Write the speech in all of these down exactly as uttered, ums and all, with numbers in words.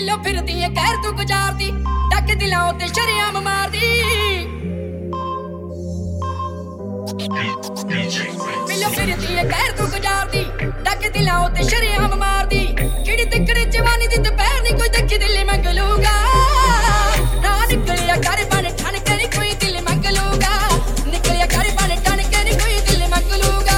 मिलो फिरदी है कहर तू गुजारदी डक दिलां ते शरेआम मारदी मिलो फिरदी है कहर तू गुजारदी डक दिलां ते शरेआम मारदी किड़ी तिकड़ी जवानी दी दोपहर नी कोई देखी दिल मंगलूगा ना निकलिया कर बन ठन के नी कोई दिल मंगलूगा निकलिया कर बन ठन के नी कोई दिल मंगलूगा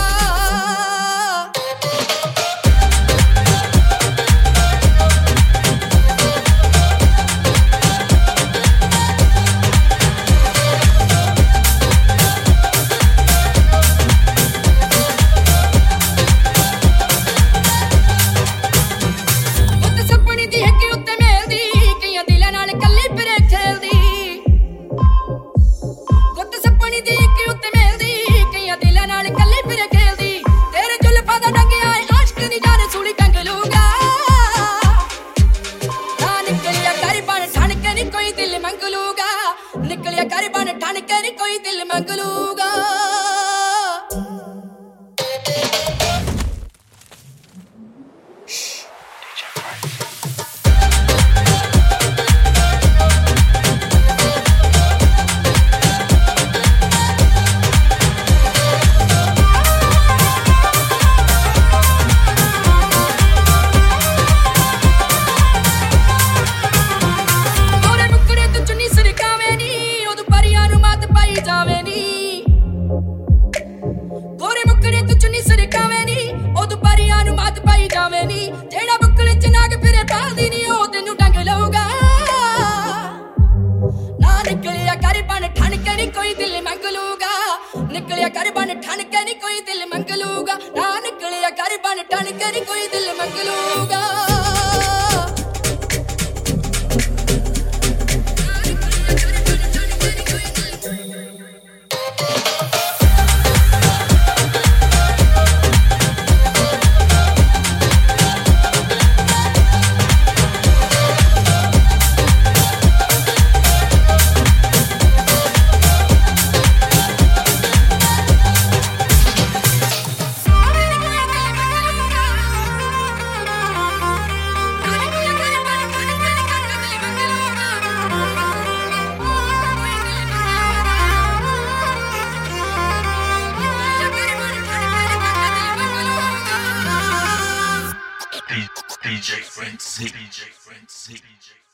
निकलिया कर बन ठन के नी कोई दिल मंगलूगा जेड़ा बुकले च नाग फिरे पालदी नी ओ तेनू डंग लऊगा ना निकलिया कर बन ठन के नी कोई दिल मंगलूगा निकलिया कर बन ठन के नी कोई दिल मंगलूगा ना निकलिया कर बन ठन के नी कोई दिल मंगलूगा D J Frenzy, D J Frenzy, D J